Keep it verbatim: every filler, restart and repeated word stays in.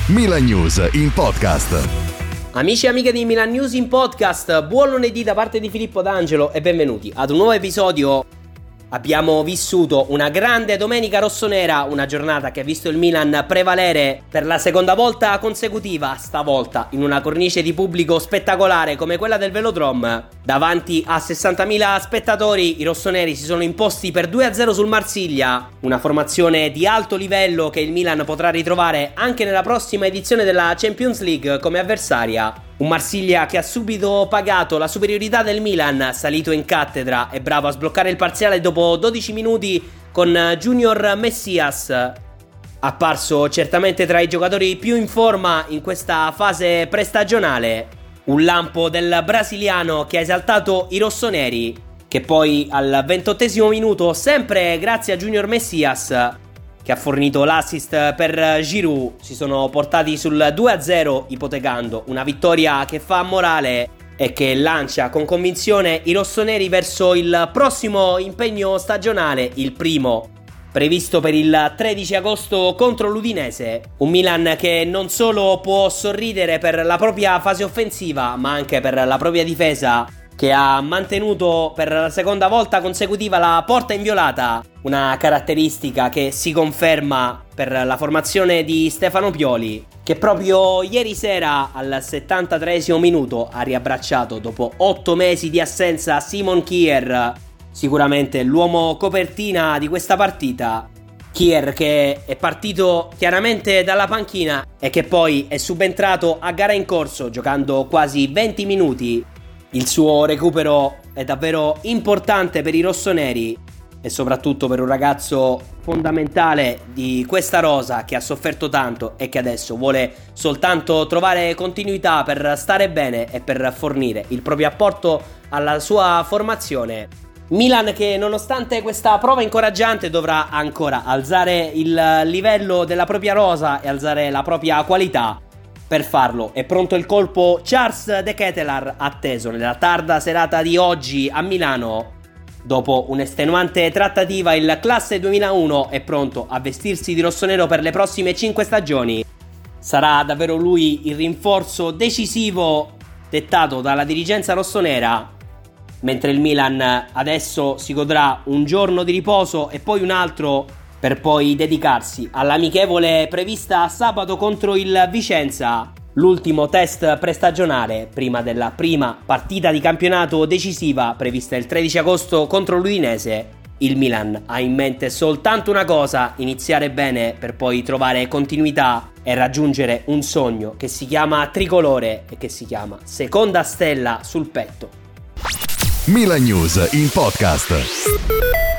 Milan News in podcast. Amici e amiche di Milan News in podcast, buon lunedì da parte di Filippo D'Angelo e benvenuti ad un nuovo episodio. Abbiamo vissuto una grande domenica rossonera, una giornata che ha visto il Milan prevalere per la seconda volta consecutiva, stavolta in una cornice di pubblico spettacolare come quella del Velodrome. Davanti a sessantamila spettatori i rossoneri si sono imposti per due a zero sul Marsiglia, una formazione di alto livello che il Milan potrà ritrovare anche nella prossima edizione della Champions League come avversaria. Un Marsiglia che ha subito pagato la superiorità del Milan, salito in cattedra e bravo a sbloccare il parziale dopo dodici minuti con Junior Messias, apparso certamente tra i giocatori più in forma in questa fase prestagionale. Un lampo del brasiliano che ha esaltato i rossoneri, che poi al ventottesimo minuto, sempre grazie a Junior Messias, che ha fornito l'assist per Giroud, si sono portati sul due a zero, ipotecando una vittoria che fa morale e che lancia con convinzione i rossoneri verso il prossimo impegno stagionale, il primo previsto per il tredici agosto contro l'Udinese. Un Milan che non solo può sorridere per la propria fase offensiva, ma anche per la propria difesa, che ha mantenuto per la seconda volta consecutiva la porta inviolata, una caratteristica che si conferma per la formazione di Stefano Pioli, che proprio ieri sera al settantatreesimo minuto ha riabbracciato dopo otto mesi di assenza Simon Kjær, sicuramente l'uomo copertina di questa partita. Kjær che è partito chiaramente dalla panchina e che poi è subentrato a gara in corso giocando quasi venti minuti. Il suo recupero è davvero importante per i rossoneri e soprattutto per un ragazzo fondamentale di questa rosa che ha sofferto tanto e che adesso vuole soltanto trovare continuità per stare bene e per fornire il proprio apporto alla sua formazione. Milan che nonostante questa prova incoraggiante dovrà ancora alzare il livello della propria rosa e alzare la propria qualità. Per farlo è pronto il colpo Charles De Ketelaere, atteso nella tarda serata di oggi a Milano. Dopo un'estenuante trattativa il classe duemilauno è pronto a vestirsi di rossonero per le prossime cinque stagioni. Sarà davvero lui il rinforzo decisivo dettato dalla dirigenza rossonera, mentre il Milan adesso si godrà un giorno di riposo e poi un altro per poi dedicarsi all'amichevole prevista sabato contro il Vicenza, l'ultimo test prestagionale prima della prima partita di campionato decisiva prevista il tredici agosto contro l'Udinese. Il Milan ha in mente soltanto una cosa: iniziare bene per poi trovare continuità e raggiungere un sogno che si chiama tricolore e che si chiama seconda stella sul petto. Milan News in podcast.